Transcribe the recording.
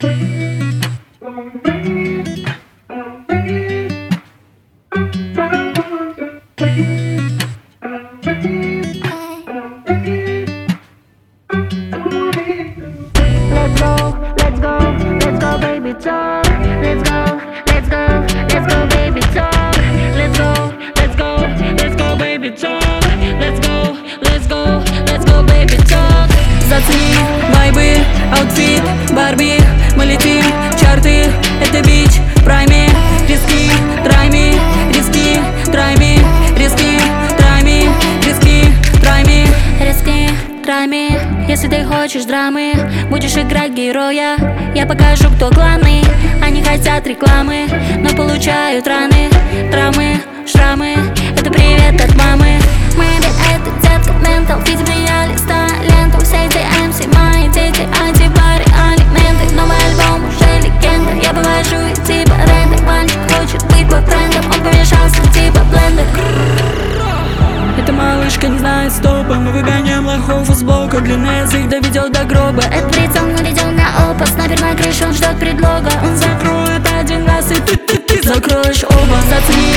Let's go, let's go, let's go, baby, talk. Let's go, let's go, let's go, baby, talk. Let's go, let's go, let's go, baby, talk. Let's go, let's go, let's go, baby, talk. Зацени вайбы, аутфит, Барби. Мы летим, чарты, это бич, прайми. Риски, трайми, риски, трайми. Риски, трайми, риски, трайми. Риски, трайми. Если ты хочешь драмы, будешь играть героя. Я покажу, кто главный. Они хотят рекламы, но получают раны, травмы, шрамы. Это привет от мамы. Мэри, это детка, ментал. Видим реалиста, ленту. Все эти MC, мои дети, антибари, алименты. Новый альбом уже легенда. Я вывожу их типа рендер. Мальчик хочет быть бойфрендом, он помешался типа блендер. Эта малышка не знает стопа. Мы выгоняем лохов из блока. Длинный язык доведет до гроба. Этот прицел наведен на опа. Снайпер на крыше, он ждет предлога. Он закроет один раз, и ты закроешь оба. Зацени